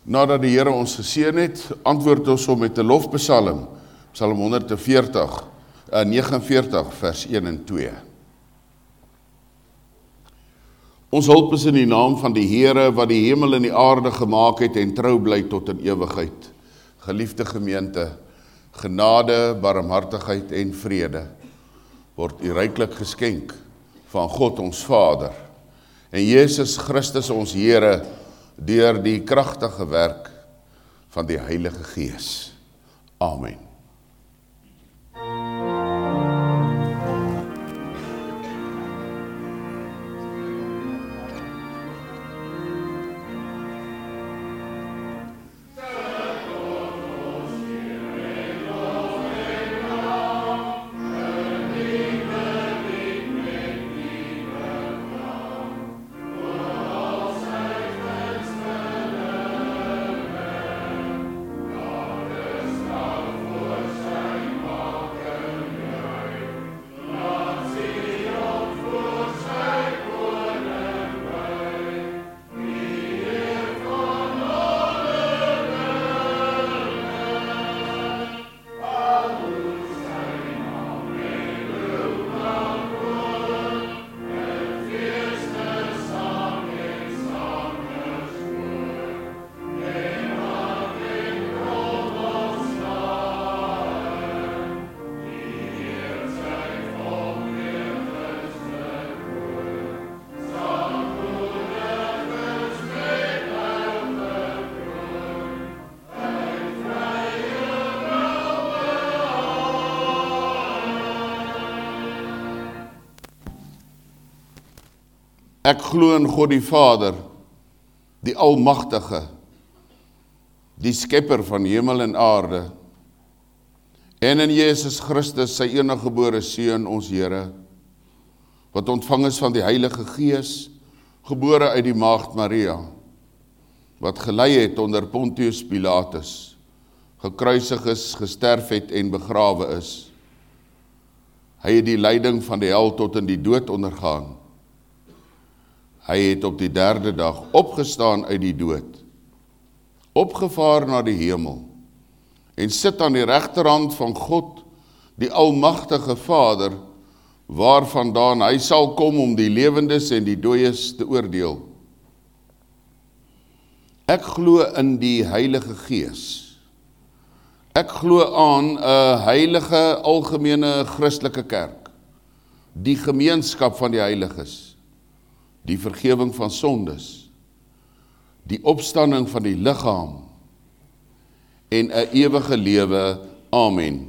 Nadat die Here ons geseën het, antwoord ons hom met 'n lofpsalm, Psalm 49 vers 1 en 2. Ons hulp is in die naam van die Here, wat die hemel en die aarde gemaak het en trou bly tot in ewigheid. Geliefde gemeente, genade, barmhartigheid en vrede word u ryklik geskenk van God ons Vader en Jesus Christus ons Here deur die kragtige werk van die Heilige Gees. Amen. Ek glo in God die Vader, die Almagtige, die Skepper van hemel en aarde, en in Jesus Christus, sy eniggebore Seun, ons Here, wat ontvang is van die Heilige Gees, gebore uit die Maagd Maria, wat gelei het onder Pontius Pilatus, gekruisig is, gesterf het en begrawe is. Hy het die lyding van die hel tot in die dood ondergaan. Hy het op die 3de dag opgestaan uit die dood, opgevaar na die hemel, en sit aan die regterhand van God, die Almagtige Vader, waarvandaan hy sal kom om die lewendes en die dooies te oordeel. Ek glo in die Heilige Gees. Ek glo aan 'n heilige algemene Christelike kerk, die gemeenskap van die heiliges, die vergewing van sondes, die opstanding van die liggaam en 'n ewige lewe. Amen.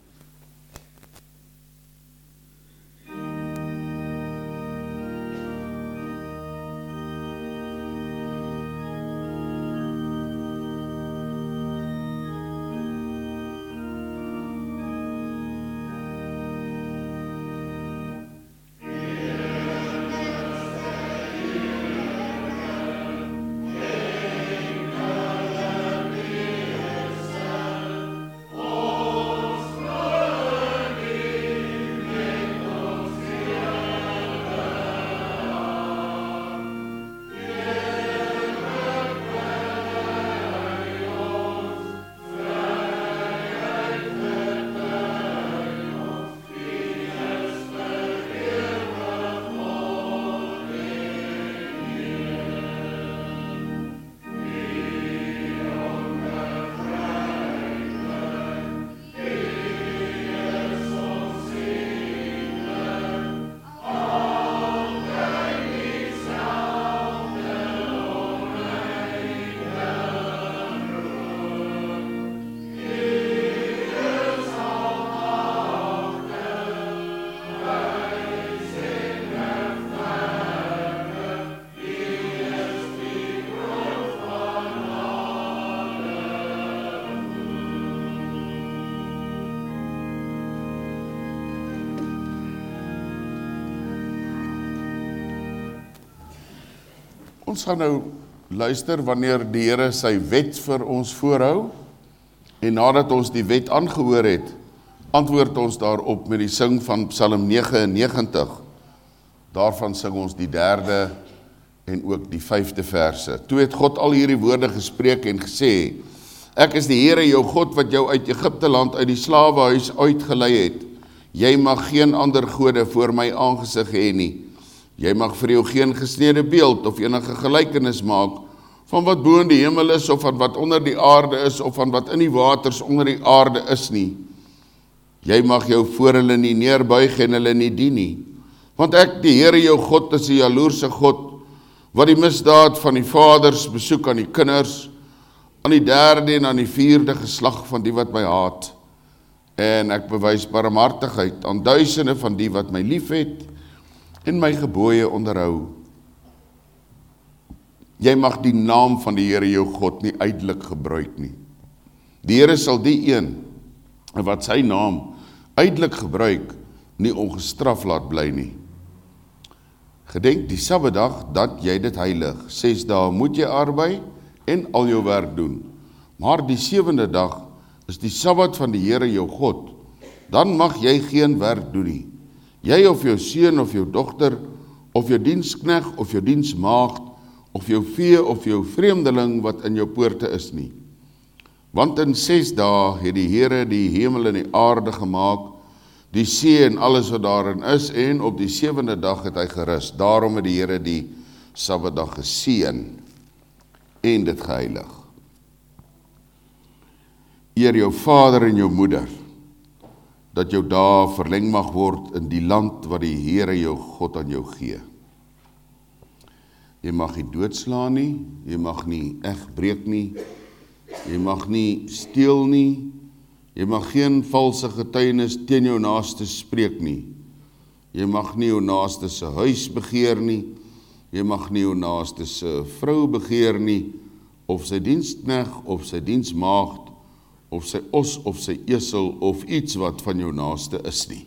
Ons gaan nou luister wanneer die Here sy wet vir ons voorhou, en nadat ons die wet aangehoor het, antwoord ons daarop met die sing van Psalm 99. Daarvan sing ons die 3de en ook die 5de verse. Toe het God al hierdie woorde gespreek en gesê, ek is die Here jou God wat jou uit Egipte land uit die slawehuis uitgelei het. Jy mag geen ander gode voor my aangesig hê nie. Jy mag vir jou geen gesnede beeld of enige gelykenis maak van wat bo in die hemel is of van wat onder die aarde is of van wat in die waters onder die aarde is nie. Jy mag jou voor hulle nie neerbuig en hulle nie dien nie. Want ek, die Here jou God, is 'n jaloerse God, wat die misdaad van die vaders besoek aan die kinders, aan die 3de en aan die 4de geslag van die wat my haat. En ek bewys barmhartigheid aan duisende van die wat my liefhet en my gebooie onderhou. Jy mag die naam van die Here jou God nie uitelik gebruik nie. Die Here sal die een wat sy naam uitelik gebruik, nie ongestraf laat bly nie. Gedenk die Sabbatdag dat jy dit heilig. 6 dae moet jy arbei en al jou werk doen. Maar die 7de dag is die Sabbat van die Here jou God. Dan mag jy geen werk doen nie. Jy of jou seun of jou dogter, of jou diensknegt of jou diensmaagd, of jou vee of jou vreemdeling wat in jou poorte is nie. Want in 6 dae het die Here die hemel en die aarde gemaak, die see en alles wat daarin is, en op die 7de dag het hy gerus. Daarom het die Here die Sabbatdag geseën en dit geheilig. Eer jou vader en jou moeder, dat jou dae verleng mag word in die land wat die Here jou God aan jou gee. Jy mag nie doodslaan nie, jy mag nie egbreek nie, jy mag nie steel nie, jy mag geen valse getuienis teen jou naaste spreek nie, jy mag nie jou naaste se huis begeer nie, jy mag nie jou naaste se vrou begeer nie, of sy diensknegt, of sy diensmaagd, of sy os, of sy esel, of iets wat van jou naaste is nie.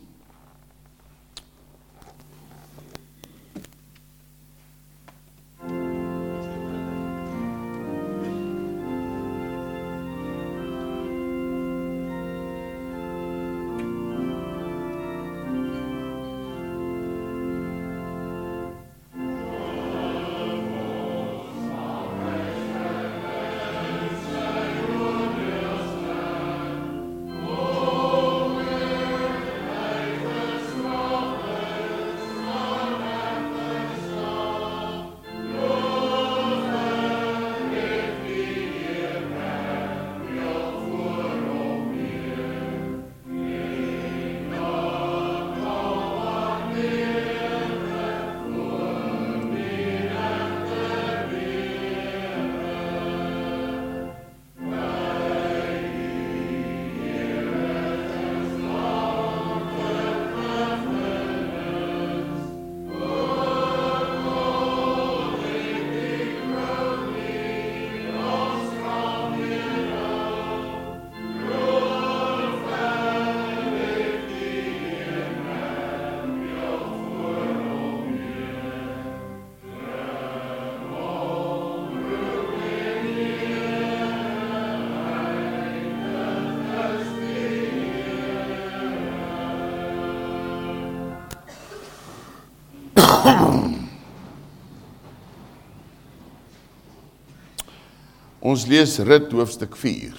Ons lees Rit hoofstuk 4.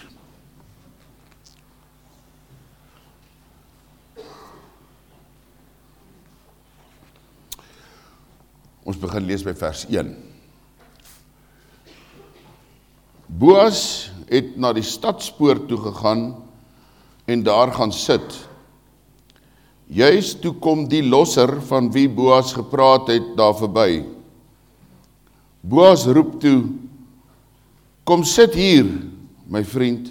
Ons begin lees by vers 1. Boas het na die stadspoort toe gegaan en daar gaan sit. Juist toe kom die losser van wie Boas gepraat het daar verby. Boas roep toe, kom sit hier, my vriend.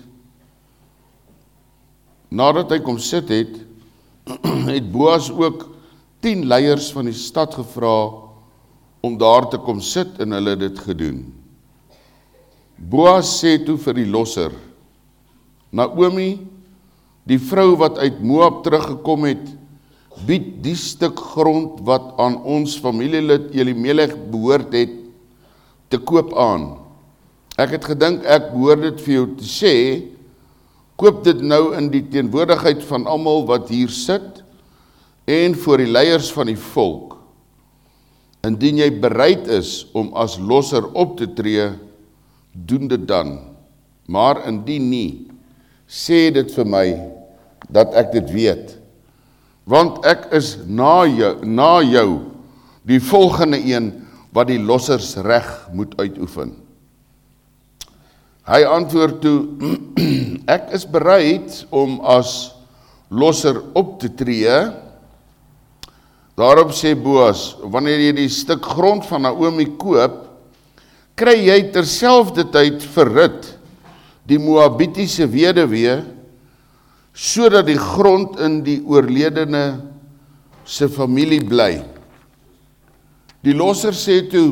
Nadat hy kom sit het, het Boas ook 10 leiers van die stad gevra om daar te kom sit en hulle dit gedoen. Boas sê toe vir die losser, Naomi, die vrou wat uit Moab teruggekom het, bied die stuk grond wat aan ons familielid Elimelech behoort het, te koop aan. Ek het gedink, ek behoort dit vir jou te sê, koop dit nou in die teenwoordigheid van almal wat hier sit, en voor die leiers van die volk. Indien jy bereid is om as losser op te tree, doen dit dan. Maar indien nie, sê dit vir my, dat ek dit weet. Want ek is na jou die volgende een, wat die lossersreg moet uitoefen. Hy antwoord toe, ek is bereid om as losser op te tree. Daarop sê Boas, wanneer jy die stuk grond van Naomi koop, kry jy terselfde tyd vir Rut, die Moabitiese weduwee, sodat die grond in die oorledene se familie bly. Die losser sê toe,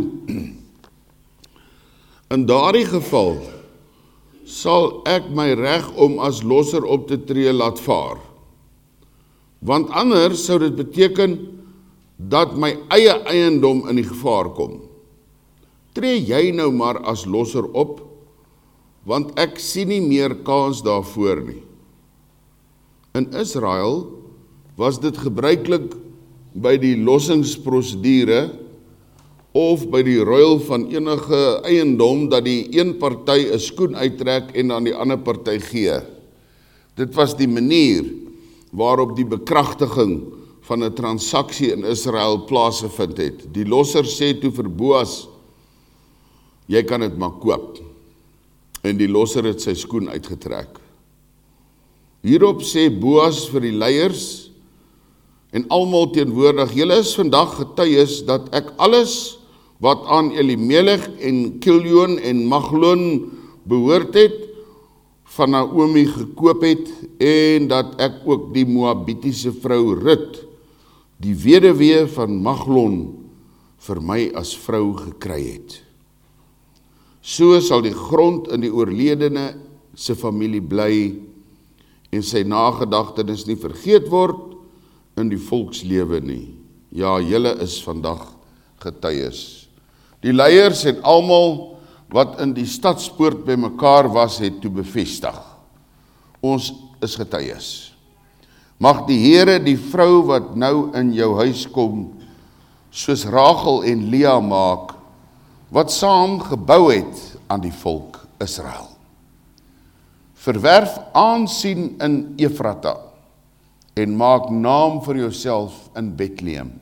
in daardie geval sal ek my reg om as losser op te tree laat vaar. Want anders sou dit beteken dat my eie eiendom in die gevaar kom. Tree jy nou maar as losser op, want ek sien nie meer kans daarvoor nie. In Israel was dit gebruiklik by die lossingsprosedure of by die ruil van enige eiendom dat die een party 'n skoen uittrek en aan die ander party gee. Dit was die manier waarop die bekragtiging van 'n transaksie in Israel plaasgevind het. Die losser sê toe vir Boas, jy kan dit maar koop. En die losser het sy skoen uitgetrek. Hierop sê Boas vir die leiers en almal teenwoordig, julle is vandag getuies dat ek alles wat aan Elimelech en Kiljoen en Maglon behoort het, van Naomi gekoop het, en dat ek ook die Moabitiese vrou Rut, die weduwee van Maglon, vir my as vrou gekry het. So sal die grond in die oorledene se familie bly, en sy nagedagtenis nie vergeet word in die volkslewe nie. Ja, julle is vandag getuies. Die leiers en almal wat in die stadspoort by mekaar was, het toe bevestig. Ons is getuies. Mag die Here die vrou wat nou in jou huis kom, soos Rachel en Lea maak, wat saam gebou het aan die volk Israel. Verwerf aansien in Efrata en maak naam vir jouself in Bethlehem.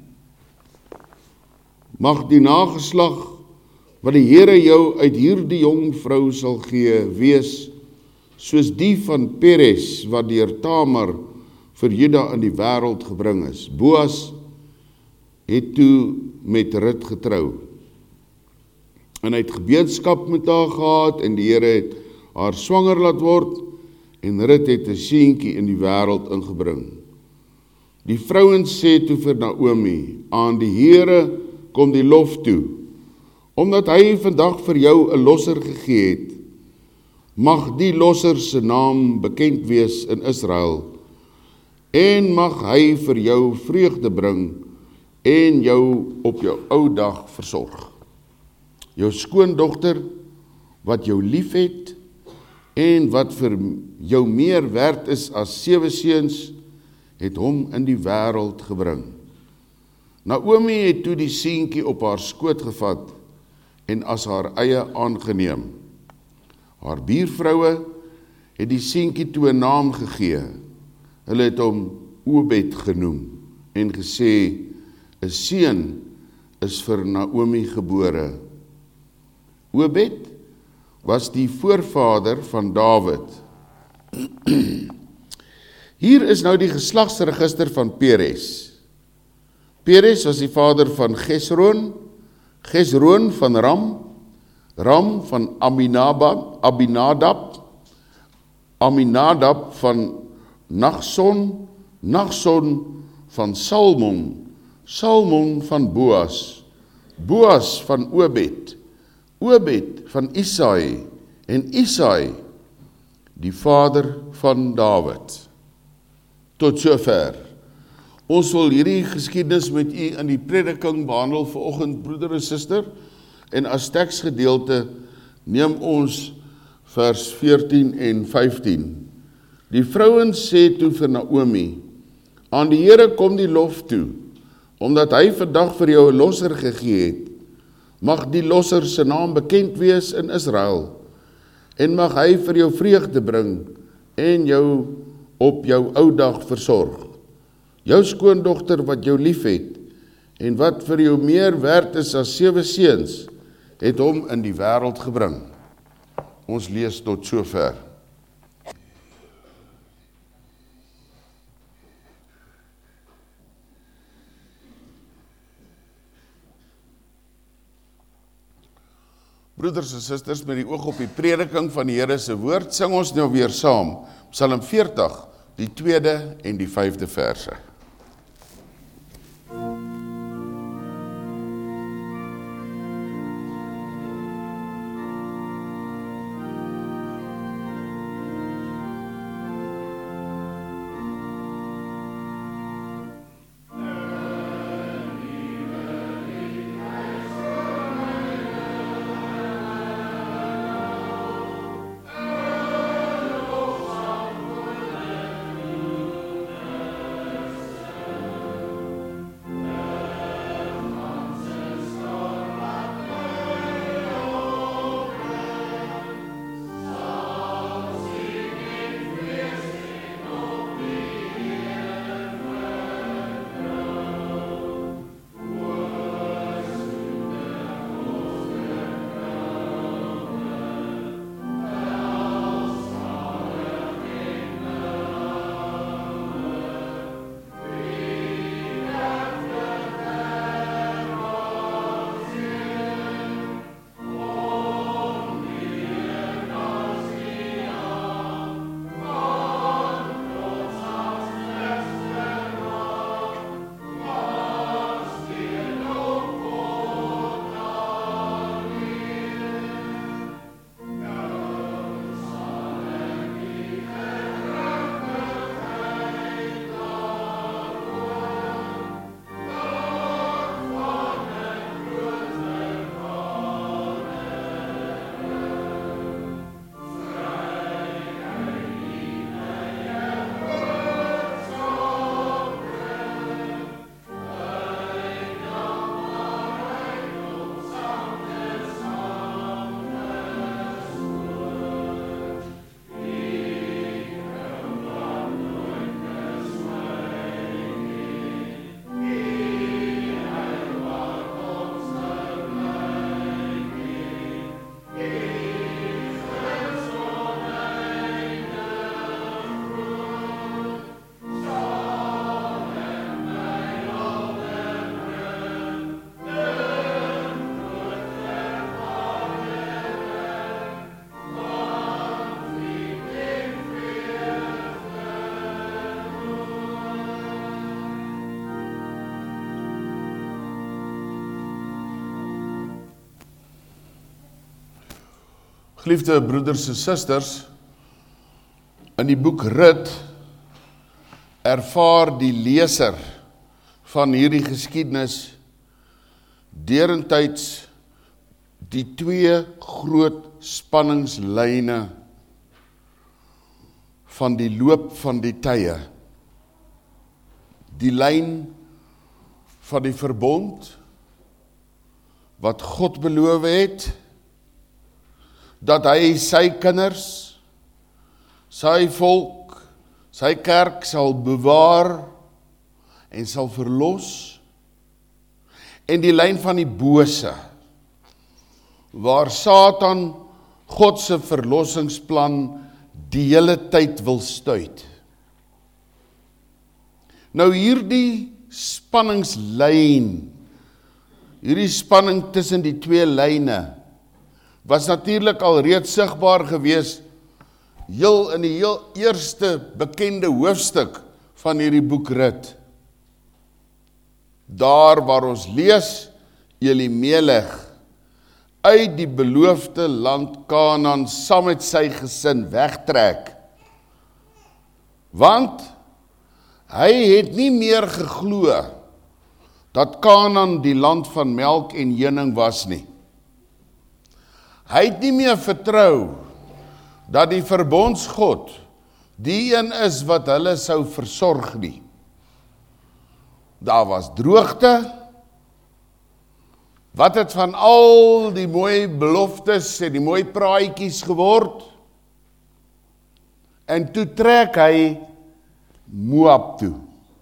Mag die nageslag wat die Here jou uit hierdie jong vrou sal gee, wees soos die van Peres wat deur Tamar vir Juda in die wêreld gebring is. Boas het toe met Rut getrou. En hy het gemeenskap met haar gehad en die Here het haar swanger laat word en Rut het 'n seentjie in die wêreld ingebring. Die vrouens sê toe vir Naomi, aan die Here kom die lof toe, omdat hy vandag vir jou 'n losser gegee het. Mag die losser se naam bekend wees in Israel en mag hy vir jou vreugde bring en jou op jou ou dag versorg. Jou skoondogter wat jou lief het en wat vir jou meer werd is as 7 seuns, het hom in die wêreld gebring. Naomi het toe die seentjie op haar skoot gevat en as haar eie aangeneem. Haar buurvroue het die seentjie toe 'n naam gegee. Hulle het hom Obed genoem en gesê, 'n seun is vir Naomi gebore. Obed was die voorvader van Dawid. Hier is nou die geslagsregister van Peres. Peres was die vader van Gesron, Gesron van Ram, Ram van Aminadab, Aminadab van Nachson, Nachson van Salmon, Salmon van Boas, Boas van Obed, Obed van Isai en Isai, die vader van Dawid. Tot sover. Ons wil hierdie geskiedenis met u in die prediking behandel vanoggend, broeder en suster, en as teksgedeelte neem ons vers 14 en 15. Die vrouens sê toe vir Naomi, aan die Here kom die lof toe, Omdat hy vandag vir jou 'n losser gegee het, mag die losser se naam bekend wees in Israel, en mag hy vir jou vreugde bring, en jou op jou ou dag versorg. Jou skoondogter wat jou lief het, en wat vir jou meer werd is as 7 seuns, het hom in die wêreld gebring. Ons lees tot sover. Broeders en susters, met die oog op die prediking van die Here se woord, sing ons nou weer saam, Psalm 40, die 2de en die 5de verse. Geliefde broeders en susters, in die boek Rut ervaar die leser van hierdie geskiedenis deurentijds die 2 groot spanningslyne van die loop van die tye. Die lyn van die verbond wat God beloof het, dat hy sy kinders, sy volk, sy kerk sal bewaar en sal verlos, en die lyn van die bose, waar Satan God se verlossingsplan die hele tyd wil stuit. Nou hierdie spanningslyn, hierdie spanning tussen die 2 lyne, was natuurlik al reeds sigbaar gewees heel in die heel eerste bekende hoofstuk van hierdie boek Rut. Daar waar ons lees, Elimelech uit die beloofde land Kanaan saam met sy gesin wegtrek. Want hy het nie meer geglo dat Kanaan die land van melk en honing was nie. Hy het nie meer vertrou dat die verbondsgod die een is wat hulle sou versorg nie. daar was droogte. Wat het van al die mooi beloftes en die mooi praatjies geword? En toe trek hy Moab toe.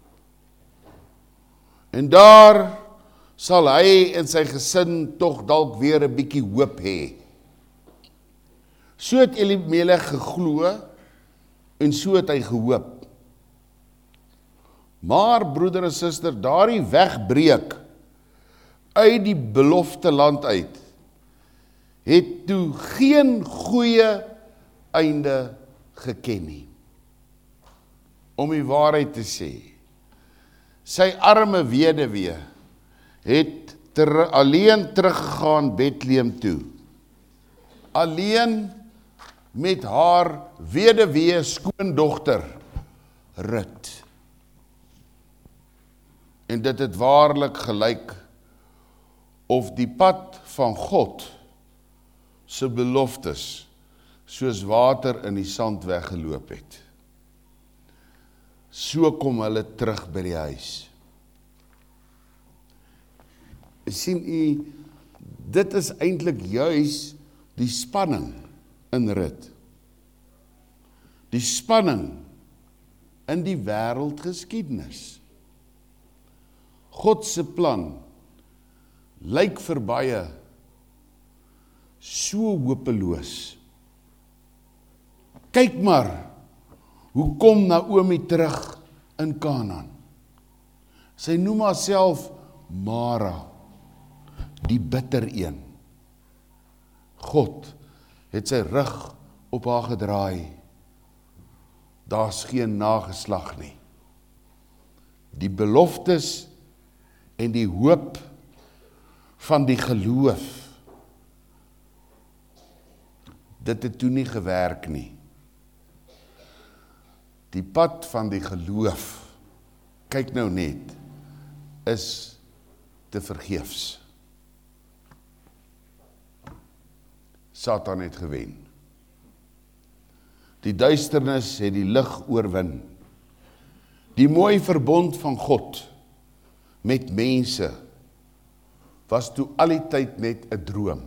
En daar sal hy en sy gesin tog dalk weer 'n bietjie hoop hê. So het Elimelech geglo en so het hy gehoop. Maar broeder en suster, daardie wegbreek uit die belofte land uit, het toe geen goeie einde geken nie. Om die waarheid te sê, sy arme weduwee het alleen teruggegaan Bethlehem toe. Alleen met haar weduwee skoondogter Rut. En dit het waarlik gelyk of die pad van God se beloftes soos water in die sand weggeloop het. So kom hulle terug by die huis. Sien u, dit is eintlik juis die spanning in Rut. Die spanning in die wêreldgeskiedenis. God se plan lyk vir baie so hopeloos. Kyk maar, hoe kom Naomi terug in Kanaan? Sy noem haarself Mara, die bitter een. God het sy rug op haar gedraai. Daar's geen nageslag nie. Die beloftes en die hoop van die geloof, dit het toe nie gewerk nie. Die pad van die geloof, kyk nou net, is te vergeefs. Satan het gewen. Die duisternis het die lig oorwin. Die mooi verbond van God met mense was toe al die tyd net 'n droom.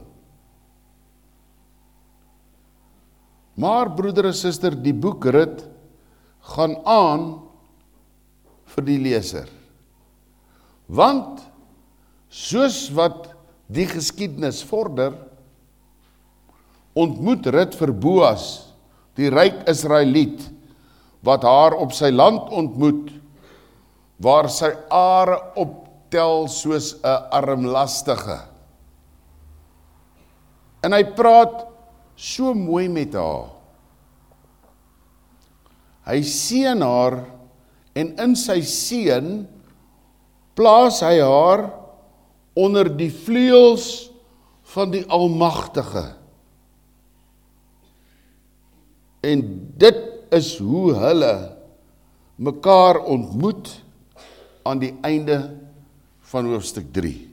Maar broeder en suster, die boek Rut gaan aan vir die leser. Want soos wat die geskiedenis vorder, ontmoet Rut vir Boas, die ryk Israeliet, wat haar op sy land ontmoet, waar sy are optel soos 'n armlastige. En hy praat so mooi met haar. Hy seën haar en in sy seën plaas hy haar onder die vleuels van die Almagtige. En dit is hoe hulle mekaar ontmoet aan die einde van hoofstuk 3.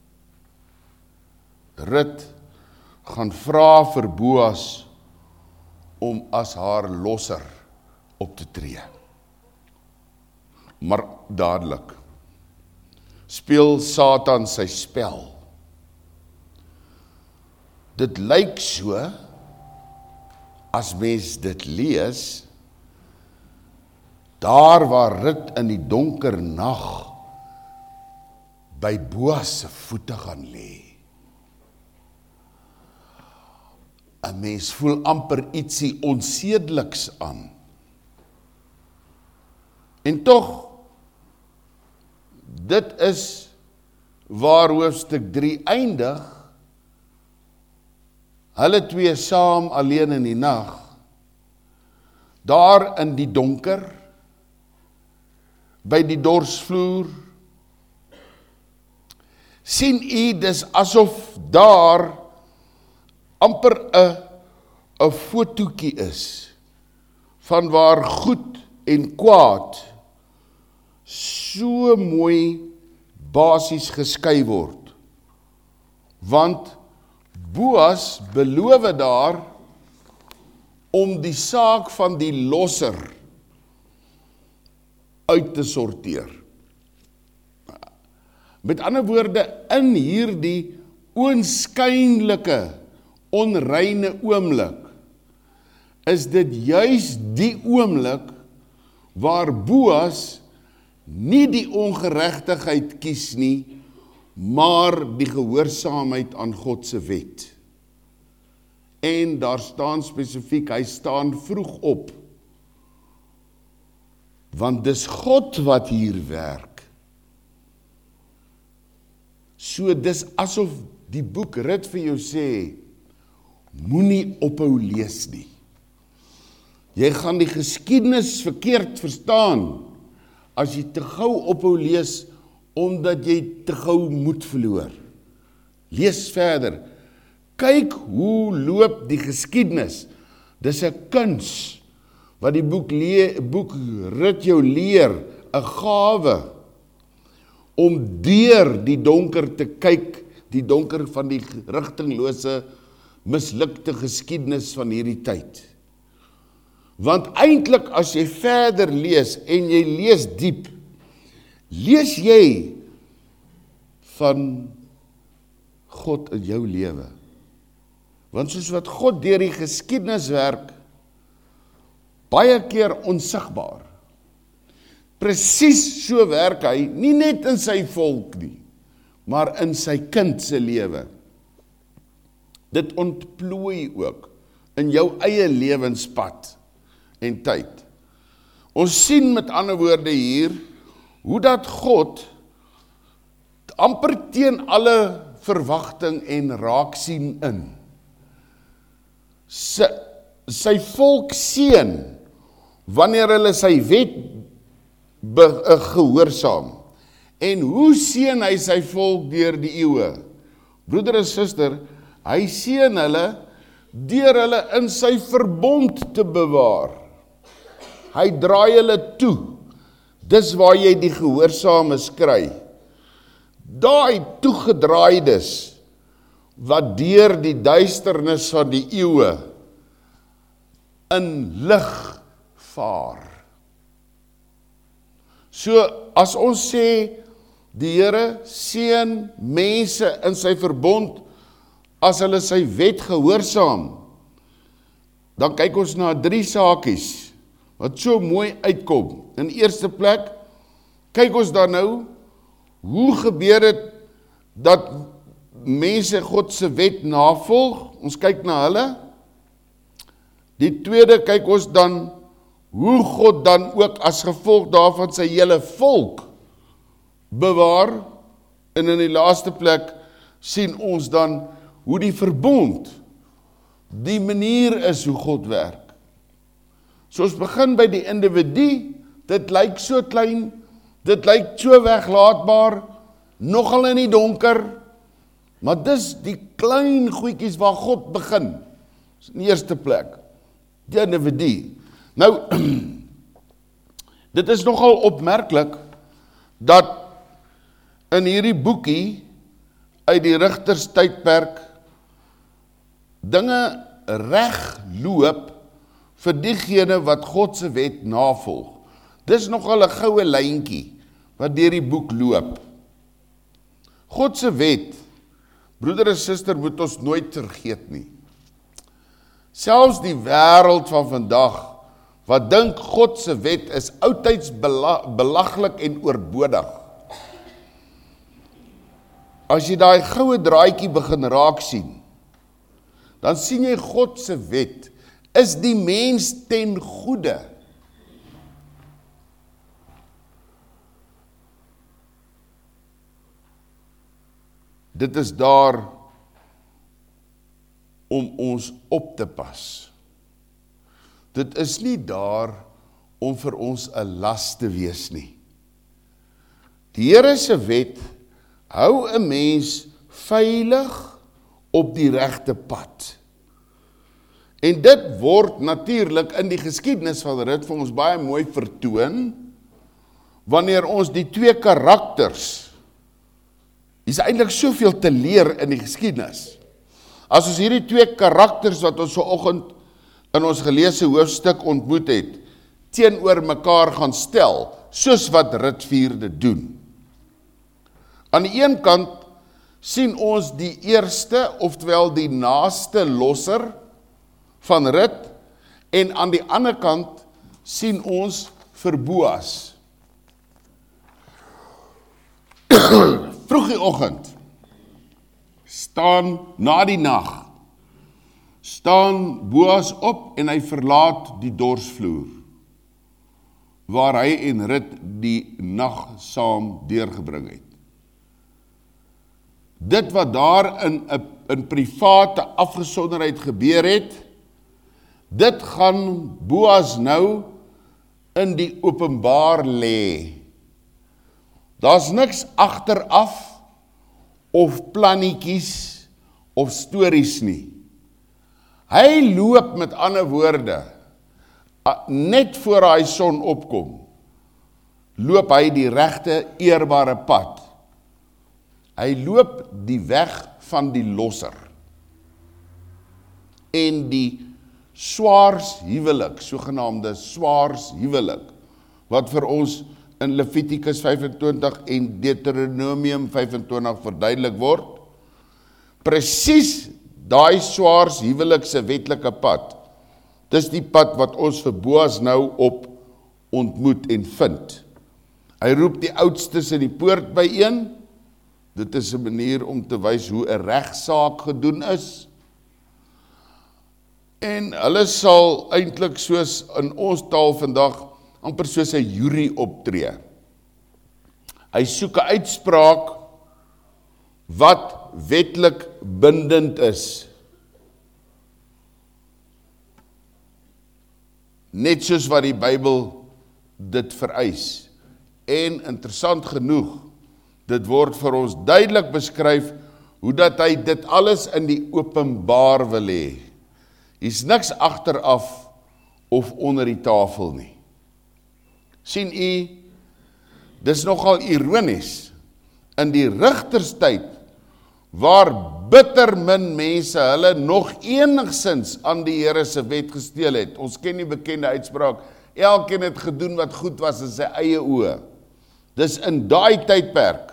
Rut gaan vra vir Boas om as haar losser op te tree. Maar dadelik speel Satan sy spel. Dit lyk so, as mens dit lees, daar waar Rut in die donker nag by Boas se voete gaan lê. 'n Mens voel amper ietsie onsedeliks aan. En tog, dit is waar hoofstuk 3 eindig, hulle twee saam alleen in die nag, daar in die donker, by die dorsvloer, sien u dis asof daar amper 'n fotootjie is, van waar goed en kwaad so mooi basies geskei word. Want Boas beloof daar om die saak van die losser uit te sorteer. Met ander woorde, in hierdie oënskynlike, onreine oomblik, is dit juis die oomblik waar Boas nie die ongeregtigheid kies nie, maar die gehoorsaamheid aan God se wet. En daar staan spesifiek, hy staan vroeg op, want dis God wat hier werk. So dis asof die boek Rut vir jou sê, moenie ophou lees nie. Jy gaan die geskiedenis verkeerd verstaan, as jy te gou ophou lees, omdat jy te gou moed verloor. Lees verder. Kyk hoe loop die geskiedenis. Dis 'n kuns, wat die boek Rut jou leer, 'n gawe, om deur die donker te kyk, die donker van die rigtinglose, mislukte geskiedenis van hierdie tyd. Want eintlik as jy verder lees, en jy lees diep, lees jy van God in jou lewe. Want soos wat God deur die geskiedenis werk, baie keer onsigbaar. Presies so werk hy, nie net in sy volk nie, maar in sy kind se lewe. Dit ontplooi ook in jou eie lewenspad en tyd. Ons sien met ander woorde hier, hoe dat God amper teen alle verwagting en raaksien in. Sy volk seën, wanneer hulle sy wet gehoorsaam. En hoe seën hy sy volk deur die eeue? Broeder en suster, hy seën hulle, deur hulle in sy verbond te bewaar. Hy draai hulle toe. Dis waar jy die gehoorsaames kry. Daai toegedraaides, wat deur die duisternis van die eeue in lig vaar. So, as ons sê, die Here seën mense in sy verbond, as hulle sy wet gehoorsaam, dan kyk ons na 3 saakies, wat so mooi uitkom. In eerste plek, kyk ons dan nou, hoe gebeur het, dat mense God se wet navolg, ons kyk na hulle. Die tweede, kyk ons dan, hoe God dan ook as gevolg daarvan sy hele volk bewaar, en in die laaste plek sien ons dan hoe die verbond, die manier is hoe God werk. So ons begin by die individu, dit lyk so klein, dit lyk so weglaatbaar, nogal in die donker, maar dis die klein goedjies waar God begin, in die eerste plek, die individu. Nou, dit is nogal opmerklik, dat in hierdie boekie, uit die Rigters tydperk, dinge reg loop, vir diegene wat God se wet navolg. Dis nogal 'n goue lyntjie, wat deur die boek loop. God se wet, broeder en suster, moet ons nooit vergeet nie. Selfs die wêreld van vandag, wat dink God se wet is oudtyds belaglik en oorbodig. As jy daai goue draadjie begin raak sien, dan sien jy God se wet is die mens ten goeie. Dit is daar om ons op te pas. Dit is nie daar om vir ons 'n las te wees nie. Die Here se wet hou 'n mens veilig op die regte pad. En dit word natuurlik in die geskiedenis van Rut vir ons baie mooi vertoon, wanneer ons die 2 karakters, is eintlik soveel te leer in die geskiedenis. As ons hierdie 2 karakters wat ons vanoggend in ons geleesde hoofstuk ontmoet het, teenoor mekaar gaan stel, soos wat Rut 4 doen. Aan die een kant sien ons die eerste, oftewel die naaste losser van Rut, en aan die ander kant sien ons vir Boas. Vroeg die oggend, staan na die nag, staan Boas op en hy verlaat die dorsvloer, waar hy en Rut die nag saam deurgebring het. Dit wat daar in private afgesonderheid gebeur het, dit gaan Boas nou in die openbaar lê. Daar's niks agteraf of plannetjies of stories nie. Hy loop met ander woorde, net voor hy son opkom, loop hy die regte eerbare pad. Hy loop die weg van die losser. En die swaarshuwelik, sogenaamde swaarshuwelik, wat vir ons in Levitikus 25 en Deuteronomium 25 verduidelik word, presies daai swaarshuwelikse wetlike pad, dis die pad wat ons vir Boas nou op ontmoet en vind. Hy roep die oudstes in die poort byeen. Dit is 'n manier om te wys hoe 'n regsaak gedoen is. En hulle sal eintlik soos in ons taal vandag amper soos 'n jury optree. Hy soek 'n uitspraak wat wetlik bindend is. Net soos wat die Bybel dit vereis. En interessant genoeg, dit word vir ons duidelik beskryf hoe dat hy dit alles in die openbaar wil hê. Hier's niks agteraf of onder die tafel nie. Sien u, dis nogal ironies, in die rigterstyd, waar bitter min mense hulle nog enigsins aan die Here se wet gesteel het. Ons ken die bekende uitspraak, elkeen het gedoen wat goed was in sy eie oë. Dis in daai tydperk,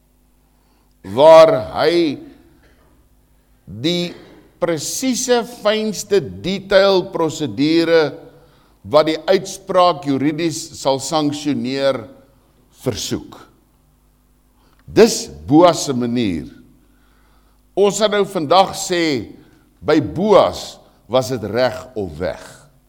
waar hy die presiese fynste detail prosedure wat die uitspraak juridies sal sanksioneer versoek. Dis Boas se manier. Ons sal nou vandag sê, by Boas was dit reg of weg.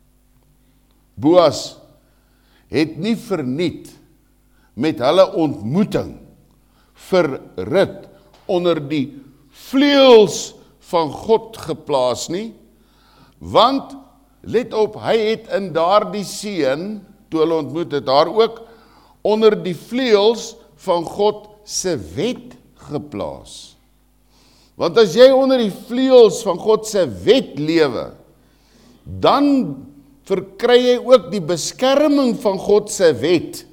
Boas het nie verniet met hulle ontmoeting vir Rut onder die vleuels van God geplaas nie, want, let op, hy het in daardie seun, toe hulle ontmoet het, daar ook onder die vleuels van God se wet geplaas. Want as jy onder die vleuels van God se wet lewe, dan verkry jy ook die beskerming van God se wet.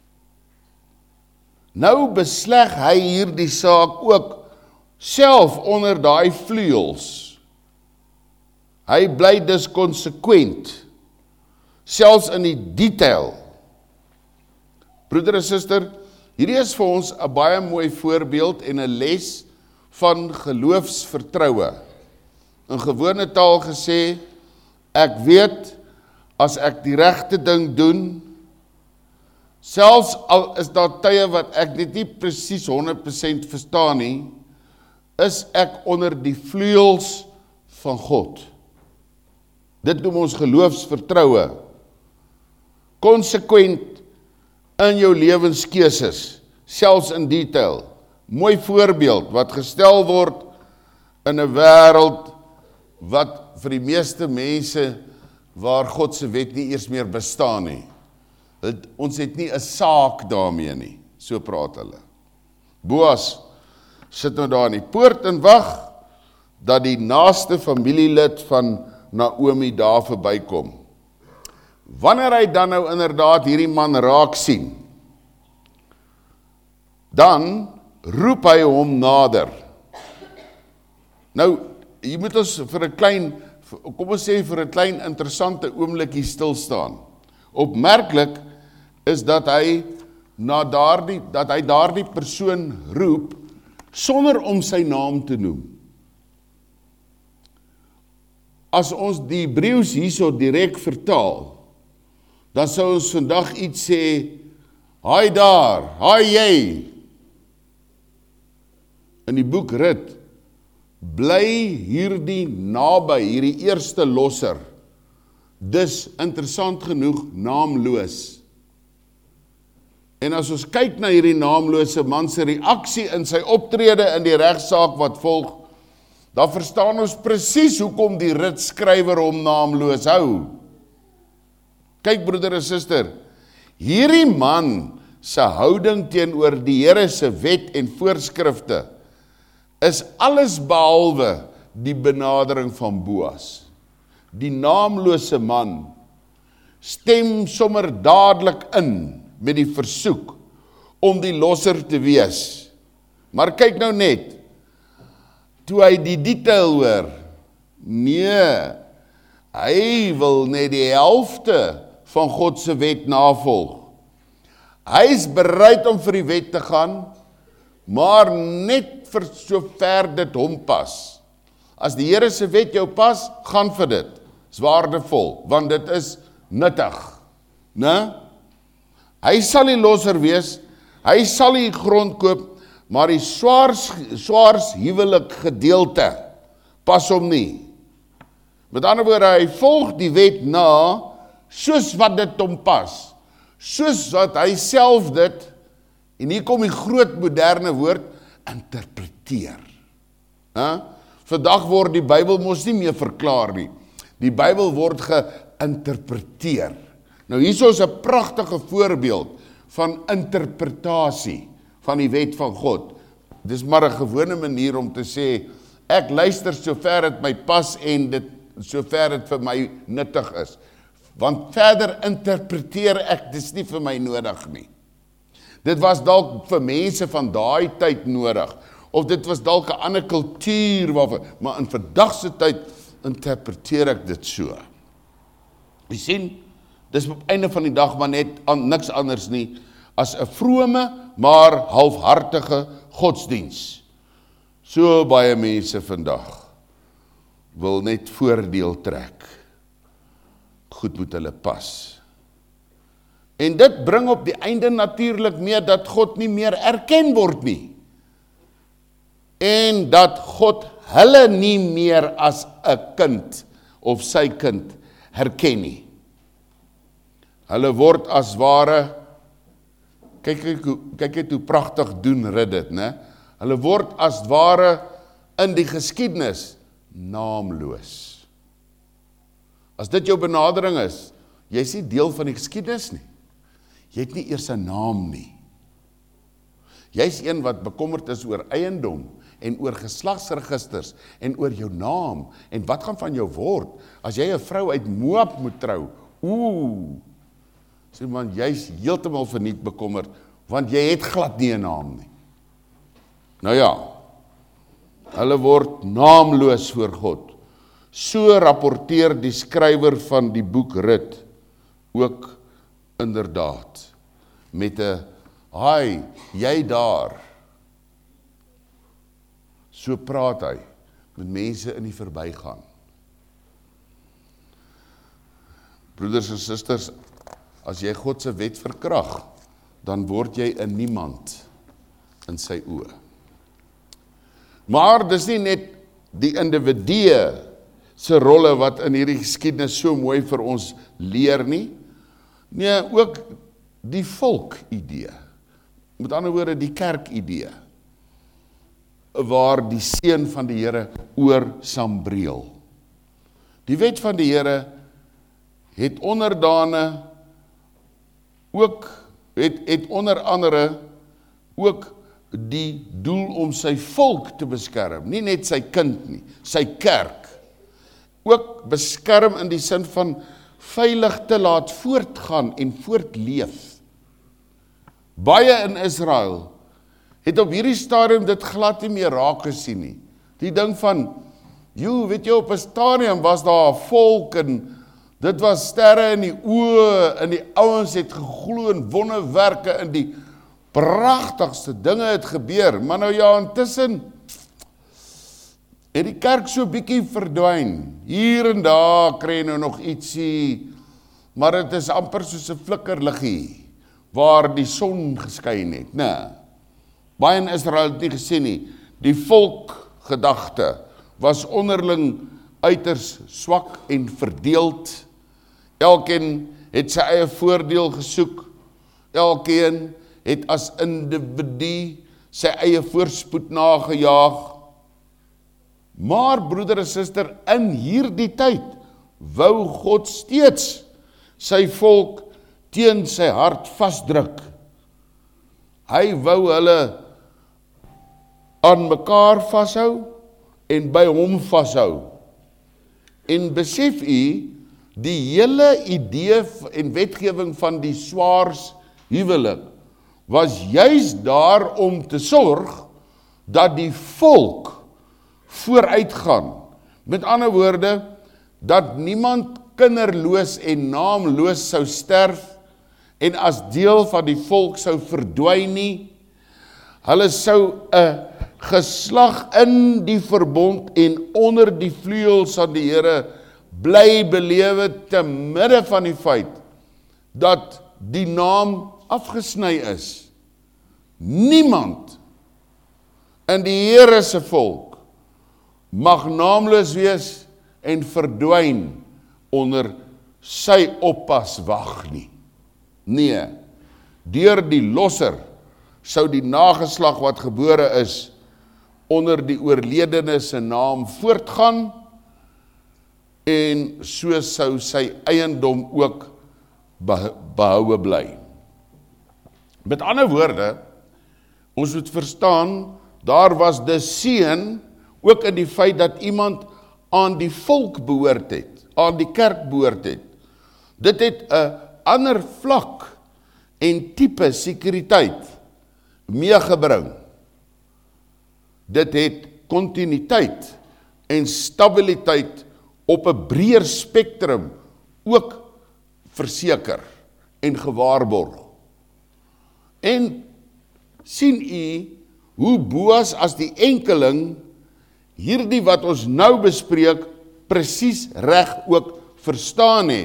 Nou besleg hy hierdie saak ook self onder daai vleuels. Hy bly dus konsekwent, selfs in die detail. Broeder en suster, hierdie is vir ons 'n baie mooi voorbeeld en 'n les van geloofsvertroue. In gewone taal gesê, ek weet, as ek die regte ding doen, selfs al is daar tye wat ek dit nie presies 100% verstaan nie, is ek onder die vleuels van God. Dit noem ons geloofsvertroue. Konsekwent in jou lewenskeuses, selfs in detail. Mooi voorbeeld wat gestel word in 'n wêreld wat vir die meeste mense waar God se wet nie eers meer bestaan nie. Ons het nie 'n saak daarmee nie, so praat hulle. Boas sit nou daar in die poort en wag dat die naaste familielid van Naomi daar verbykom. Wanneer hy dan nou inderdaad hierdie man raak sien, dan roep hy hom nader. Nou, jy moet ons vir 'n klein, kom ons sê vir 'n klein interessante oomblikie stil staan. Opmerklik is dat hy dat hy daardie persoon roep, sonder om sy naam te noem. As ons die Hebreëus hierso direk vertaal, dan sou ons vandag iets sê, haai daar, haai jy. In die boek Rut, bly hierdie naby, hierdie eerste losser, dus interessant genoeg naamloos. En as ons kyk na hierdie naamlose man se reaksie in sy optrede in die regsaak wat volg, dan verstaan ons presies hoekom die Rut-skrywer hom naamloos hou. Kyk broeder en suster, hierdie man se houding teenoor die Here se wet en voorskrifte is alles behalwe die benadering van Boas. Die naamlose man stem sommer dadelik in met die versoek om die losser te wees. Maar kyk nou net, toe hy die detail hoor, nee, hy wil net die helfte van God se wet navolg. Hy is bereid om vir die wet te gaan, maar net vir sover dit hom pas. As die Here se wet jou pas, gaan vir dit. Is waardevol, want dit is nuttig. né? Hy sal die losser wees, hy sal die grond koop, maar die swaars huwelik gedeelte pas hom nie. Met ander woorde, hy volg die wet na, soos wat dit hom pas, soos wat hy self dit, en hier kom die groot moderne woord, interpreteer. Vandag word die Bybel mos nie meer verklaar nie, die Bybel word geïnterpreteer. Nou hier is 'n pragtige voorbeeld van interpretasie van die wet van God. Dis maar 'n gewone manier om te sê, ek luister sover dit my pas en dit sover dit vir my nuttig is. Want verder interpreteer ek, dis nie vir my nodig nie. Dit was dalk vir mense van daai tyd nodig, of dit was dalk 'n ander kultuur, maar in vandag se tyd interpreteer ek dit so. Jy sien, dis op einde van die dag maar net niks anders nie as 'n vrome, maar halfhartige godsdiens. So baie mense vandag wil net voordeel trek. Goed moet hulle pas. En dit bring op die einde natuurlik mee dat God nie meer erken word nie. En dat God hulle nie meer as 'n kind of sy kind herken nie. Hulle word as ware, kyk hoe pragtig doen Rut dit, né? Hulle word as ware in die geskiedenis naamloos. As dit jou benadering is, jy is nie deel van die geskiedenis nie. Jy het nie eers 'n naam nie. Jy is een wat bekommerd is oor eiendom en oor geslagsregisters en oor jou naam en wat gaan van jou word as jy 'n vrou uit Moab moet trou. Sê man, jy is heeltemal verniet bekommerd, want jy het glad nie 'n naam nie. Nou ja, hulle word naamloos voor God. So rapporteer die skrywer van die boek Rut ook inderdaad met 'n "Haai, jy daar." So praat hy met mense in die verbygaan. Broeders en susters, as jy God se wet verkrag, dan word jy 'n niemand in sy oë. Maar dis nie net die individue se rolle wat in hierdie geskiedenis so mooi vir ons leer nie. Nee, ook die volk idee. Met ander woorde die kerk idee. Waar die seun van die Here oor sambreel. Die wet van die Here het onderdane ook, het onder andere ook die doel om sy volk te beskerm, nie net sy kind nie, sy kerk. Ook beskerm in die sin van veilig te laat voortgaan en voortleef. Baie in Israel het op hierdie stadium dit glad nie meer raak gesien nie. Die ding van, weet jy, op 'n stadium was daar 'n volk en dit was sterre in die oë en die ouens het geglo in wonderwerke en die pragtigste dinge het gebeur, maar nou ja, intussen het die kerk so bietjie verdwyn. Hier en daar kry nou nog ietsie, maar het is amper soos 'n flikkerliggie, waar die son geskyn het. Nee, baie in Israel het nie gesien nie. Die volkgedagte was onderling uiters swak en verdeeld. Elkeen het sy eie voordeel gesoek. Elkeen het as individu sy eie voorspoed nagejaag. Maar broeder en suster, in hierdie tyd wou God steeds sy volk teen sy hart vasdruk. Hy wou hulle aan mekaar vashou en by hom vashou. En besef u, die hele idee en wetgewing van die swaars huwelik was juist daar om te sorg dat die volk vooruitgaan. Met ander woorde, dat niemand kinderloos en naamloos sou sterf en as deel van die volk sou verdwyn nie. Hulle sou 'n geslag in die verbond en onder die vleuels van die Here bly belewe te midde van die feit dat die naam afgesny is. Niemand in die Here se volk mag naamloos wees en verdwyn onder sy oppaswag nie. Nee, deur die losser sou die nageslag wat gebore is onder die oorledene se naam voortgaan en so sou sy eiendom ook behoue bly. Met ander woorde, ons moet verstaan, daar was die seën ook in die feit dat iemand aan die volk behoort het, aan die kerk behoort het. Dit het 'n ander vlak en tipe sekuriteit meegebring. Dit het kontinuïteit en stabiliteit op 'n breër spektrum ook verseker en gewaarborg. En sien u hoe Boas as die enkeling hierdie wat ons nou bespreek presies reg ook verstaan het.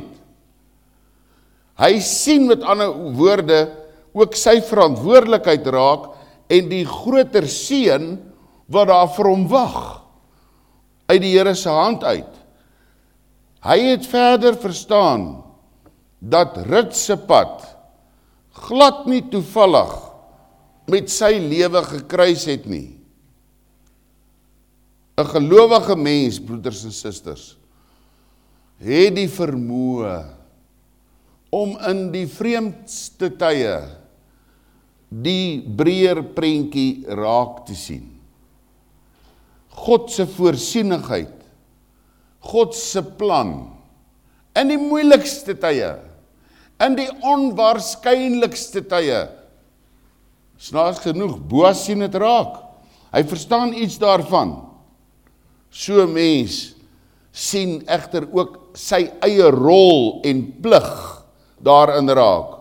Hy sien met ander woorde ook sy verantwoordelikheid raak en die groter seën wat daar vir hom wag uit die Here se hand uit. Hy het verder verstaan dat Rut se pad glad nie toevallig met sy lewe gekruis het nie. 'n gelowige mens, broeders en susters, het die vermoë om in die vreemdste tye die breër prentjie raak te sien. God se voorsienigheid, God se plan, in die moeilikste tye, in die onwaarskynlikste tye. Snaaks genoeg, Boas sien het raak. Hy verstaan iets daarvan. So 'n mens sien egter ook sy eie rol en plig daarin raak.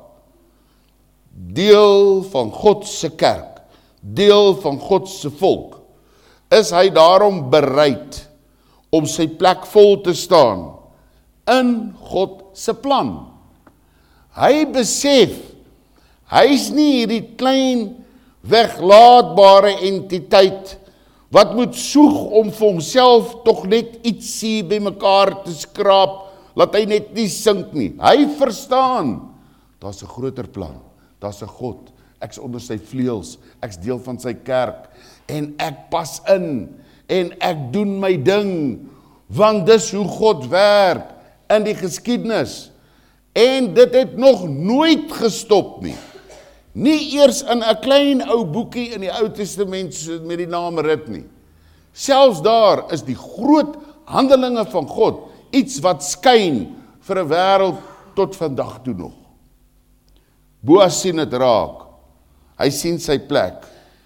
Deel van God se kerk, deel van God se volk, is hy daarom bereid om sy plek vol te staan in God se plan. Hy besef, hy's nie hierdie klein weglaatbare entiteit wat moet soeg om vir homself tog net ietsie bymekaar te skraap, laat hy net nie sink nie. Hy verstaan, daar's 'n groter plan, daar's 'n God, ek's onder sy vleuels, ek's deel van sy kerk, en ek pas in, en ek doen my ding, want dis hoe God werk in die geskiedenis, en dit het nog nooit gestop nie. Nie eers in 'n klein ou boekie in die Ou Testament met die naam Rut nie. Selfs daar is die groot handelinge van God iets wat skyn vir 'n wêreld tot vandag toe nog. Boas sien dit raak. Hy sien sy plek.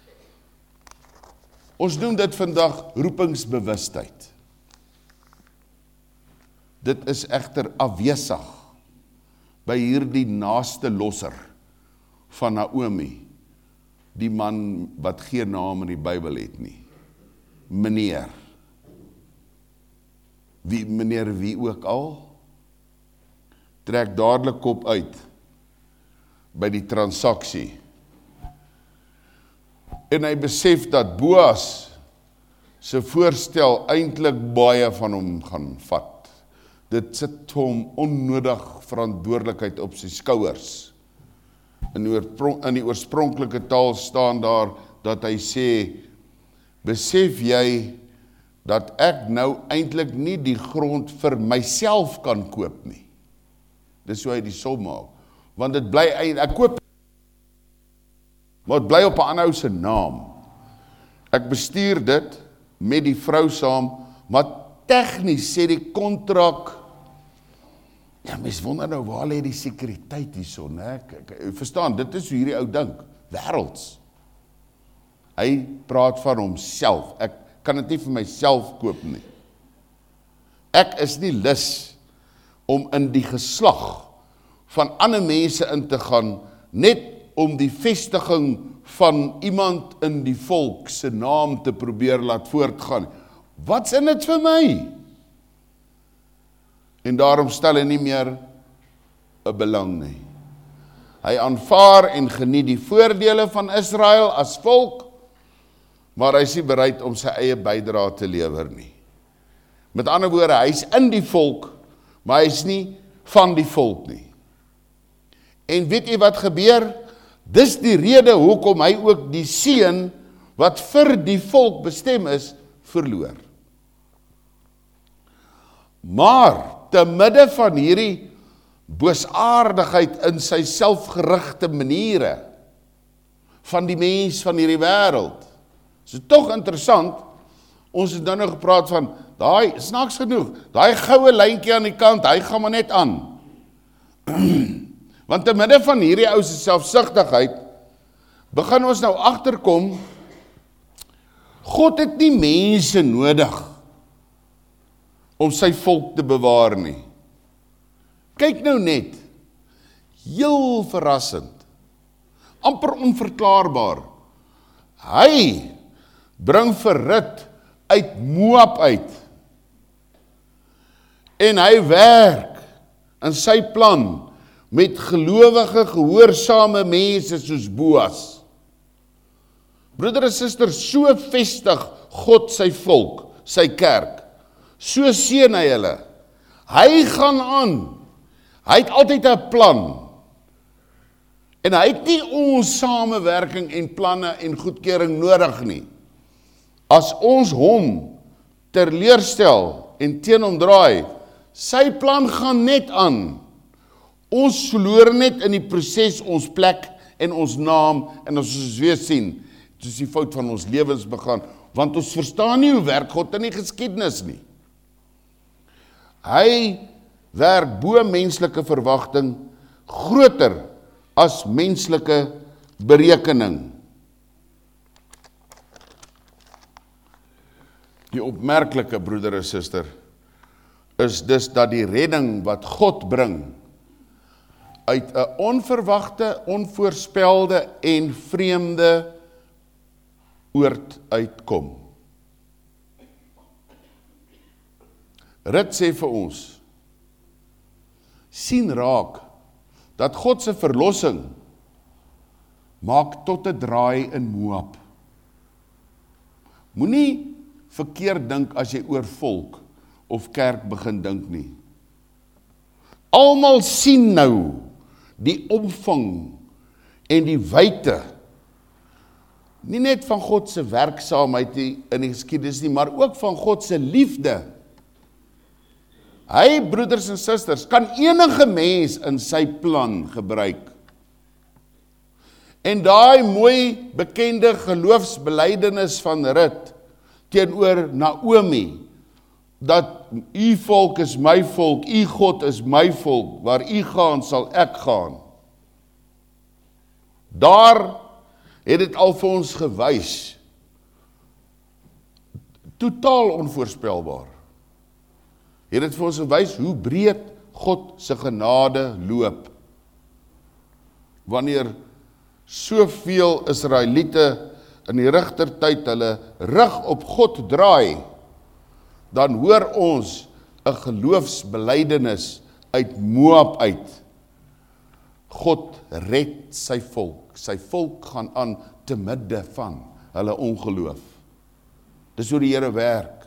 Ons noem dit vandag roepingsbewustheid. Dit is egter afwesig by hierdie naaste losser van Naomi, die man wat geen naam in die Bybel het nie. Meneer. Meneer wie ook al, trek dadelik kop uit by die transaksie. En hy besef dat Boas sy voorstel eintlik baie van hom gaan vat. Dit sit hom onnodig verantwoordelikheid op sy skouers. In die oorspronklike taal staan daar dat hy sê, besef jy dat ek nou eintlik nie die grond vir myself kan koop nie. Dis hoe hy die som maak. Want dit bly, ek koop, maar het bly op 'n ander ou se naam. Ek bestuur dit met die vrou saam, maar tegnies sê die kontrak, ja, mens wonder nou, waar lê die sekuriteit hierson, hè? Verstaan, dit is hoe hierdie ou dink, wêrelds. Hy praat van homself, ek kan dit nie vir myself koop nie. Ek is nie lus om in die geslag van ander mense in te gaan, net om die vestiging van iemand in die volk se naam te probeer laat voortgaan. Wat's in dit vir my? En daarom stel hy nie meer 'n belang nie. Hy aanvaar en geniet die voordele van Israel as volk, maar hy is nie bereid om sy eie bydrae te lewer nie. Met ander woorde, hy is in die volk, maar hy is nie van die volk nie. En weet jy wat gebeur? Dis die rede hoekom hy ook die seën wat vir die volk bestem is, verloor. Maar te midde van hierdie boosaardigheid in sy selfgerigte maniere van die mens van hierdie wêreld, is dit tog interessant, ons het nou nog gepraat van, daai, snaaks genoeg, daai goue lyntjie aan die kant, hy gaan maar net aan. Want te midde van hierdie ou se selfsugtigheid, begin ons nou agterkom, God het nie mense nodig om sy volk te bewaar nie. Kyk nou net, heel verrassend, amper onverklaarbaar, hy bring vir Rut uit Moab uit, en hy werk in sy plan, met gelowige, gehoorsame mense soos Boas. Broeder en suster, so vestig God sy volk, sy kerk. So seën hy hulle. Hy gaan aan. Hy het altyd 'n plan. En hy het nie ons samewerking en planne en goedkeuring nodig nie. As ons hom teleurstel en teen hom draai, sy plan gaan net aan. Ons verloor net in die proses ons plek en ons naam, en as ons weer sien, soos die fout van ons lewens begaan, want ons verstaan nie hoe werk God in die geskiedenis nie. Hy werk bo menslike verwagting, groter as menslike berekening. Die opmerklike, broeder en suster, is dus dat die redding wat God bring, uit 'n onverwagte, onvoorspelde en vreemde oord uitkom. Rut sê vir ons, sien raak, dat God se verlossing maak tot 'n draai in Moab. Moenie verkeerd dink as jy oor volk of kerk begin dink nie. Almal sien nou die omvang en die wyte, nie net van God se werksaamheid in die geskiedenis nie, maar ook van God se liefde. Hy, broeders en susters, kan enige mens in sy plan gebruik. En daai mooi bekende geloofsbelydenis van Rut teenoor Naomi, dat u volk is my volk, u God is my volk, waar u gaan sal ek gaan. Daar het dit al vir ons gewys, totaal onvoorspelbaar. Het dit vir ons gewys hoe breed God se genade loop, wanneer soveel Israeliete in die Rigtertyd hulle rug op God draai, dan hoor ons 'n geloofsbelydenis uit Moab uit. God red sy volk gaan aan te midde van hulle ongeloof. Dis hoe die Here werk.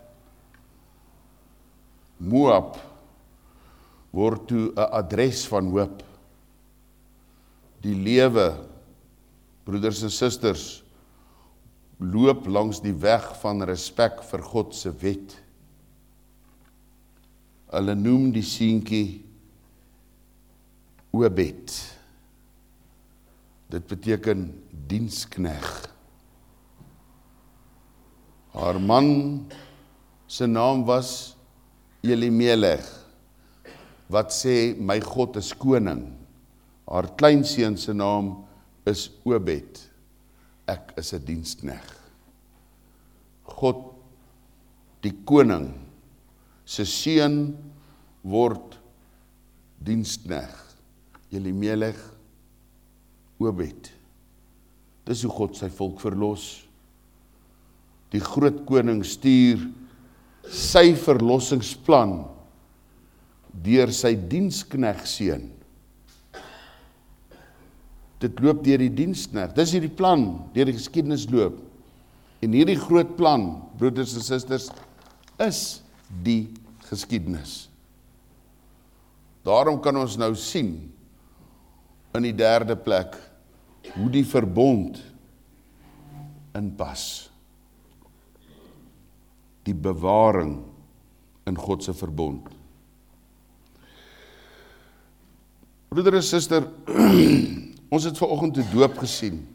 Moab word toe 'n adres van hoop. Die lewe, broeders en susters, loop langs die weg van respek vir God se wet. Hulle noem die seentjie Obed. Dit beteken dienskneg. Haar man se naam was Elimelech, wat sê, my God is koning. Haar kleinseun se naam is Obed. Ek is 'n dienskneg. God, die koning, se seun word dienskneg. Elimelech, Obed. Dis hoe God sy volk verlos. Die groot koning stuur sy verlossingsplan deur sy dienskneg seun. Dit loop deur die dienskneg. Dis hierdie plan deur die geskiedenis loop. En hierdie groot plan, broeders en susters, is die geskiedenis. Daarom kan ons nou sien in die derde plek hoe die verbond inpas. Die bewaring in God se verbond. Broeder en suster, ons het vanoggend die doop gesien.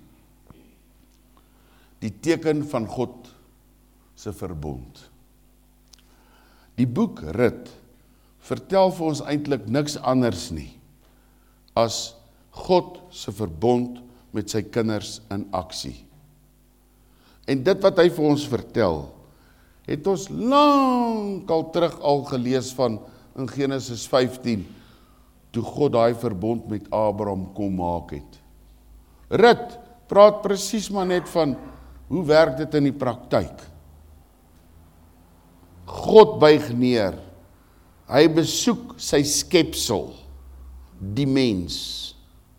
Die teken van God se verbond. Die boek Rut vertel vir ons eintlik niks anders nie as God se verbond met sy kinders in aksie. En dit wat hy vir ons vertel, het ons lank al terug al gelees van in Genesis 15, toe God daai verbond met Abraham kom maak het. Rut praat presies maar net van, hoe werk dit in die praktyk? God buig neer, hy besoek sy skepsel, die mens.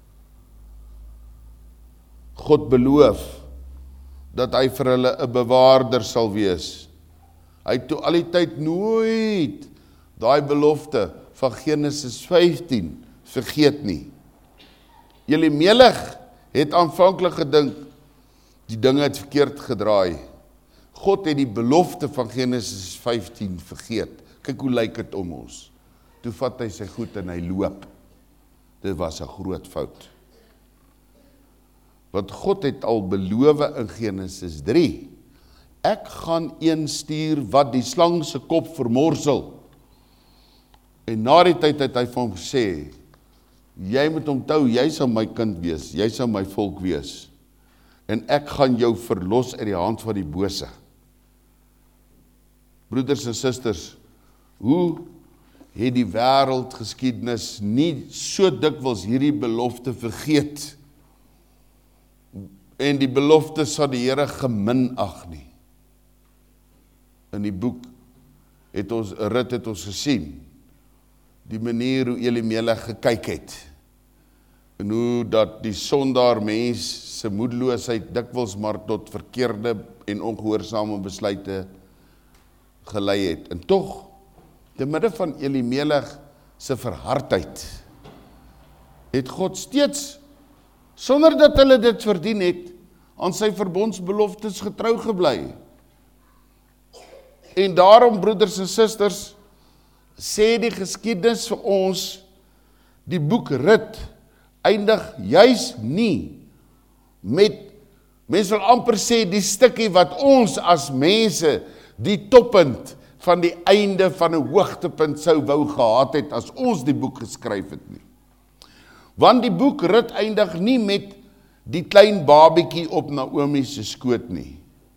God beloof, dat hy vir hulle 'n bewaarder sal wees. Hy het toe al die tyd nooit daai belofte van Genesis 15 vergeet nie. Elimelech het aanvanklik gedink, die dinge het verkeerd gedraai. God het die belofte van Genesis 15 vergeet. Kyk hoe lyk dit om ons. Toe vat hy sy goed en hy loop. Dit was 'n groot fout. Want God het al beloof in Genesis 3, ek gaan een stuur wat die slang se kop vermorsel. En na die tyd het hy vir hom gesê, jy moet onthou, jy sal my kind wees, jy sal my volk wees, en ek gaan jou verlos uit die hand van die bose. Broeders en susters, hoe het die wêreldgeskiedenis nie so dikwels hierdie belofte vergeet, en die belofte sal die Here geminag nie. In die boek Rut het ons gesien, die manier hoe Elimelech gekyk het, en hoe dat die sondaar mens se moedeloosheid dikwels maar tot verkeerde en ongehoorsame besluite gelei het. En tog, te midde van Elimelech se verhardheid, het God steeds, sonder dat hulle dit verdien het, aan sy verbondsbeloftes getrou gebly. En daarom, broeders en susters, sê die geskiedenis vir ons, die boek Rut eindig juis nie met, mens wil amper sê, die stukkie wat ons as mense die toppunt van die einde van 'n hoogtepunt sou wou gehad het as ons die boek geskryf het nie. Want die boek Rut eindig nie met die klein babietjie op Naomi se skoot nie.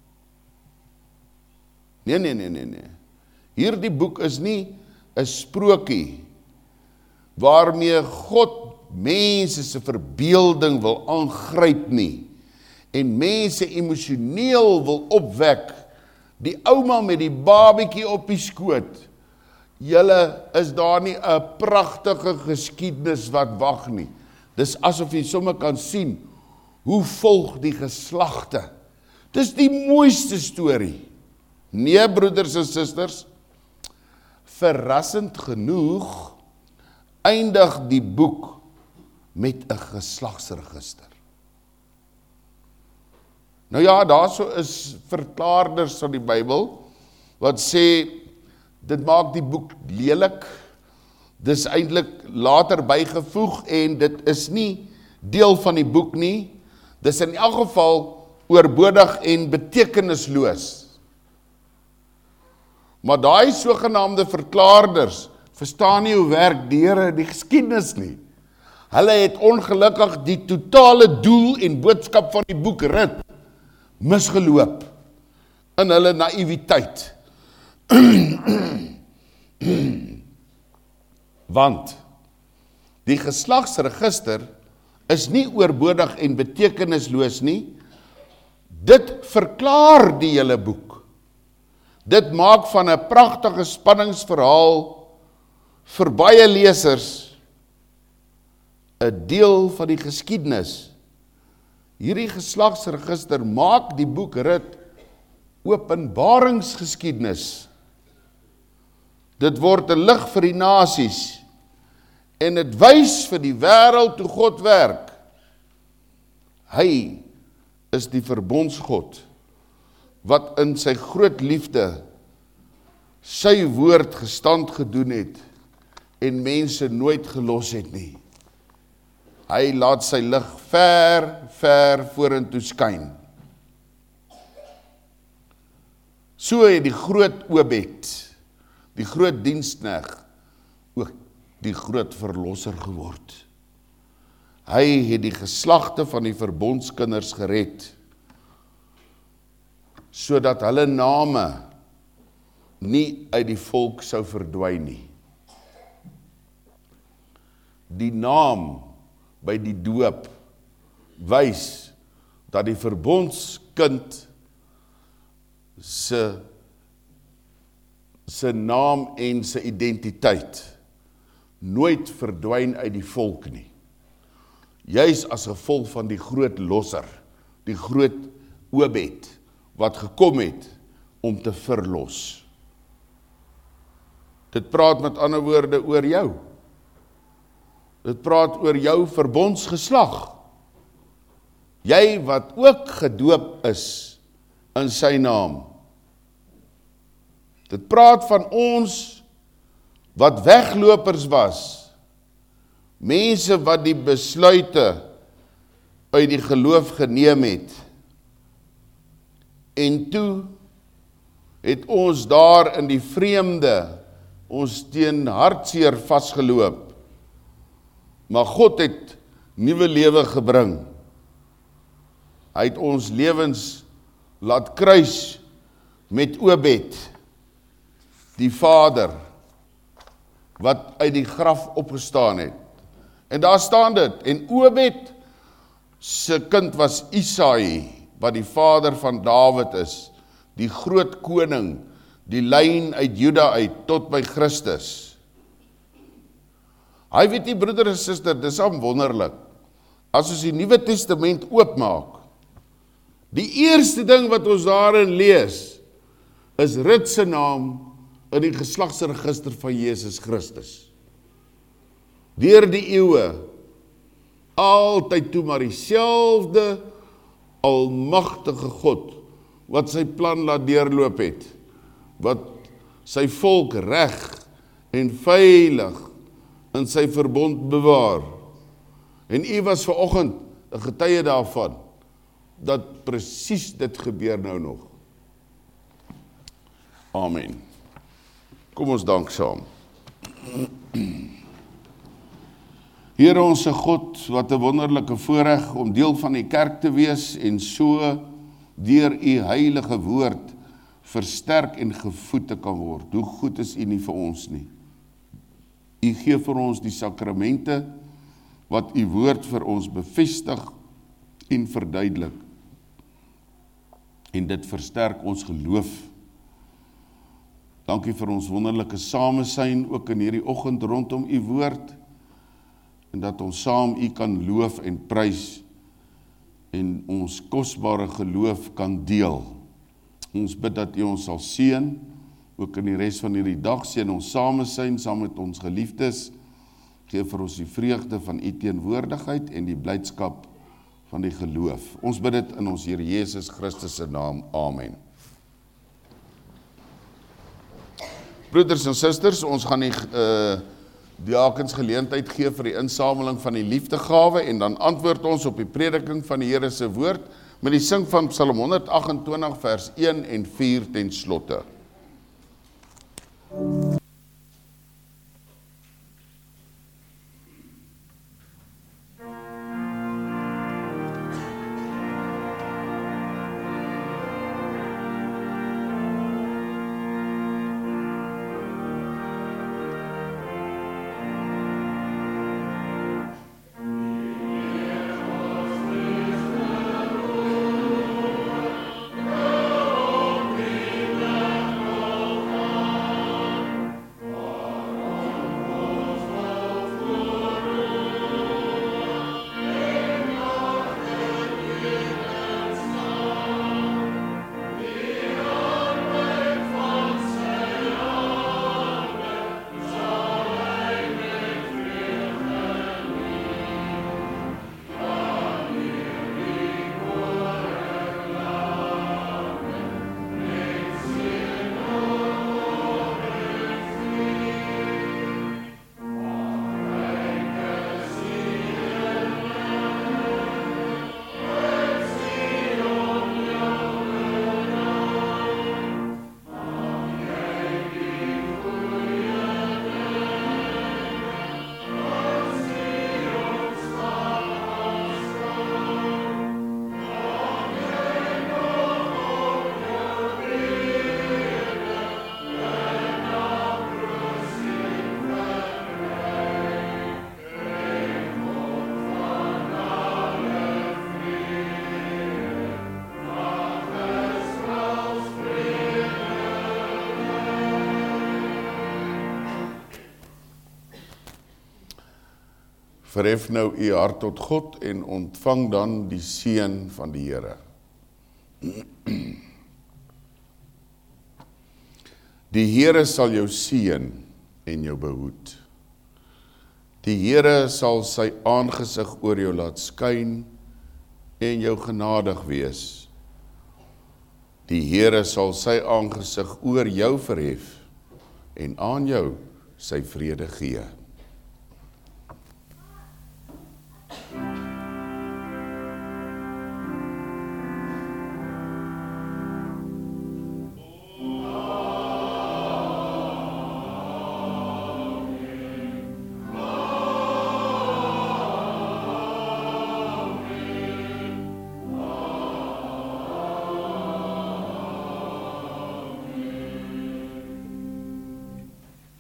Nee. Hierdie boek is nie 'n sprokie waarmee God mense se verbeelding wil aangryp nie, en mense emosioneel wil opwek, die ouma met die babietjie op die skoot, julle, is daar nie 'n pragtige geskiedenis wat wag nie. Dis asof jy sommer kan sien, hoe volg die geslagte. Dis die mooiste storie. Nee, broeders en susters, verrassend genoeg, eindig die boek met 'n geslagsregister. Nou ja, daarso is verklaarders van die Bybel, wat sê, dit maak die boek lelik, dis eintlik later bygevoeg, en dit is nie deel van die boek nie, dis in elk geval oorbodig en betekenisloos. Maar daai sogenaamde verklaarders, verstaan nie hoe werk die Here die geskiedenis nie. Hulle het ongelukkig die totale doel en boodskap van die boek Rut misgeloop in hulle naïwiteit. Want die geslagsregister is nie oorbodig en betekenisloos nie, dit verklaar die hele boek. Dit maak van 'n pragtige spanningsverhaal vir baie lesers 'n deel van die geskiedenis. Hierdie geslagsregister maak die boek Rut openbaringsgeskiedenis. Dit word 'n lig vir die nasies, en dit wys vir die wêreld hoe God werk. Hy is die verbondsgod, wat in sy groot liefde sy woord gestand gedoen het, en mense nooit gelos het nie. Hy laat sy lig ver, ver vorentoe skyn. So het die groot Obed, die groot diensknegt, ook die groot verlosser geword. Hy het die geslagte van die verbondskinders gered, sodat hulle name nie uit die volk sou verdwyn nie. Die naam by die doop wys dat die verbondskind se naam en sy identiteit nooit verdwyn uit die volk nie. Juis as gevolg van die groot losser, die groot Obed, wat gekom het om te verlos. Dit praat met ander woorde oor jou. Dit praat oor jou verbondsgeslag. Jy wat ook gedoop is in sy naam. Dit praat van ons wat weglopers was, mense wat die besluite uit die geloof geneem het, en toe het ons daar in die vreemde ons teen hartseer vasgeloop, maar God het nuwe lewe gebring. Hy het ons lewens laat kruis met Obed, die Vader, wat uit die graf opgestaan het. En daar staan dit, en Obed se kind was Isaai, wat die vader van Dawid is, die groot koning, die lyn uit Juda uit, tot by Christus. Hy weet die broeder en suster, dis al wonderlik, as ons die Nuwe Testament oopmaak, die eerste ding wat ons daarin lees, is Rut se naam in die geslagsregister van Jesus Christus. Deur die eeue, altyd toe maar dieselfde almagtige God, wat sy plan laat deurloop het, wat sy volk reg en veilig in sy verbond bewaar. En u was vanoggend 'n getuie daarvan, dat presies dit gebeur nou nog. Amen. Kom ons dank saam. Here onse God, wat 'n wonderlike voorreg om deel van die kerk te wees en so deur u heilige woord versterk en gevoed te kan word. Hoe goed is u nie vir ons nie. U gee vir ons die sakramente wat u woord vir ons bevestig en verduidelik. En dit versterk ons geloof. Dankie vir ons wonderlike samesyn, ook in hierdie oggend rondom u woord, en dat ons saam u kan loof en prys, en ons kosbare geloof kan deel. Ons bid dat u ons sal seën, ook in die res van hierdie dag, seën ons samesyn, saam met ons geliefdes, gee vir ons die vreugde van u teenwoordigheid en die blydskap van die geloof. Ons bid dit in ons Here Jesus Christus se naam. Amen. Broeders en susters, ons gaan die diakens geleentheid gee vir die insameling van die liefdegawe en dan antwoord ons op die prediking van die Here se woord met die sing van Psalm 128 vers 1 en 4 ten slotte. Verhef nou u hart tot God en ontvang dan die seën van die Here. Die Here sal jou seën en jou behoed. Die Here sal sy aangesig oor jou laat skyn en jou genadig wees. Die Here sal sy aangesig oor jou verhef en aan jou sy vrede gee.